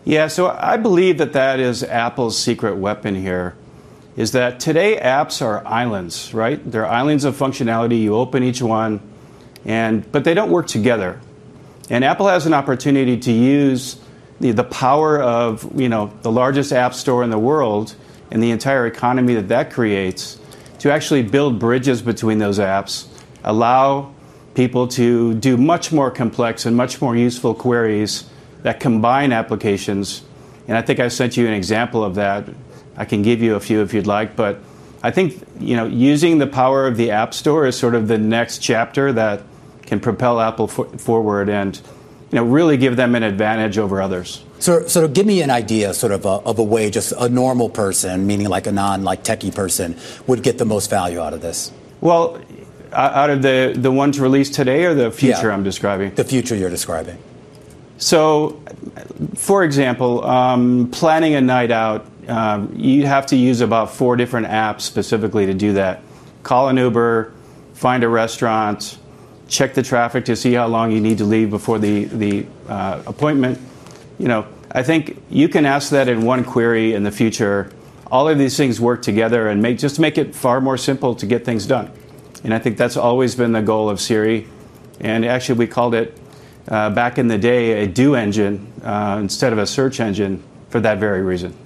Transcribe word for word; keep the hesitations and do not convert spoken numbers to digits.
Yeah, so I believe that that is Apple's secret weapon here, is that today apps are islands, right? They're islands of functionality. You open each one, and but they don't work together. And Apple has an opportunity to use the, the power of, you know, the largest app store in the world and the entire economy that that creates to actually build bridges between those apps, allow people to do much more complex and much more useful queries that combine applications. And I think I sent you an example of that. I can give you a few if you'd like, but I think, you know, using the power of the App Store is sort of the next chapter that can propel Apple for forward and, you know, really give them an advantage over others. So, so give me an idea, sort of a, of a way just a normal person, meaning like a non like techie person, would get the most value out of this. Well, out of the the ones released today or the future yeah, I'm describing? The future you're describing. So, for example, um, planning a night out, um, you have to use about four different apps specifically to do that. Call an Uber, find a restaurant, check the traffic to see how long you need to leave before the, the uh, appointment. You know, I think you can ask that in one query in the future. All of these things work together and make just make it far more simple to get things done. And I think that's always been the goal of Siri. And actually, we called it, uh, back in the day, a do engine uh, instead of a search engine for that very reason.